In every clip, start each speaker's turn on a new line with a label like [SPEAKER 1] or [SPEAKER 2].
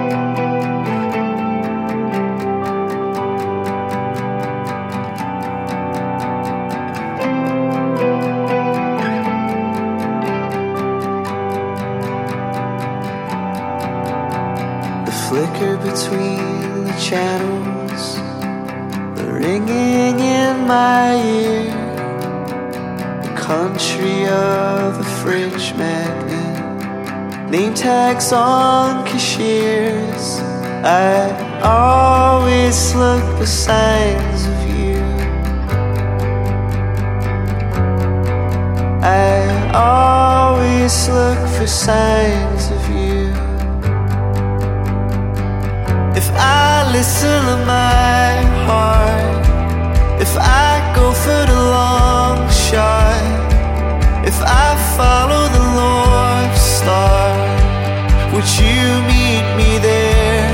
[SPEAKER 1] Flicker between the channels, the ringing in my ear, the country of the fridge magnet, name tags on cashiers. I always look for signs of you. I always look for signs of you. If I listen to my heart, if I go for the long shot, if I follow the North Star, would you meet me there?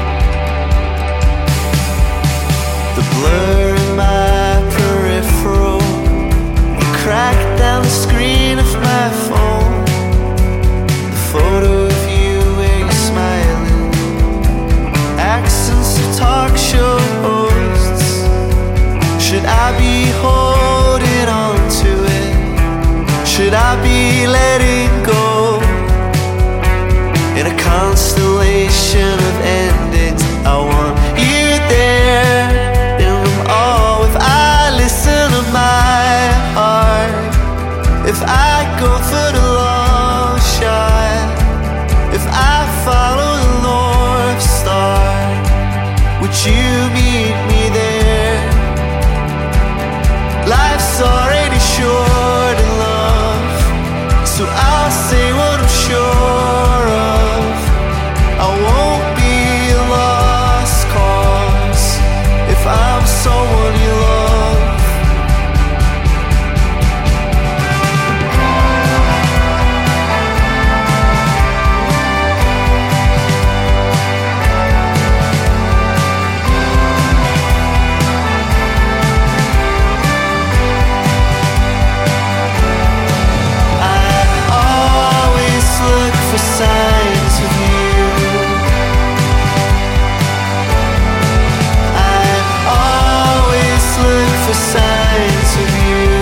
[SPEAKER 1] The blur in my peripheral, the cracked down screen of my phone, the photo of you where you're smiling, accents of talk show hosts. Should I be holding on to it? Should I be letting go? In a constellation of endings, I want you there in them all. If I listen to my heart, if I go for the long shot, if I follow the North Star, would you meet me there? Life's already short in love, so I'll say what I'm sure of. I won't be a lost cause if I'm someone you love. Signs of you. I always look for signs of you.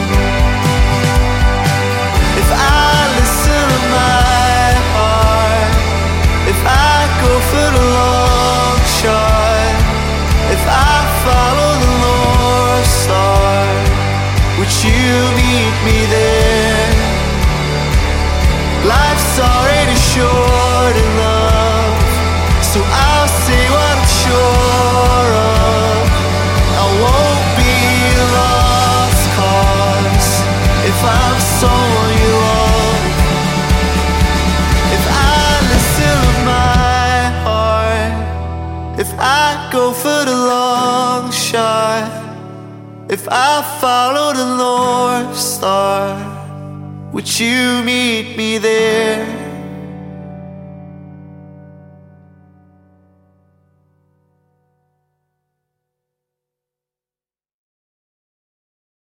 [SPEAKER 1] If I listen to my heart, if I go for the long shot, if I follow the North Star, would you meet me there? Life's already short in love, so I'll say what I'm sure of. I won't be a lost cause if I'm someone you love. If I listen to my heart, if I go for the long shot, if I follow the North Star, would you meet me there?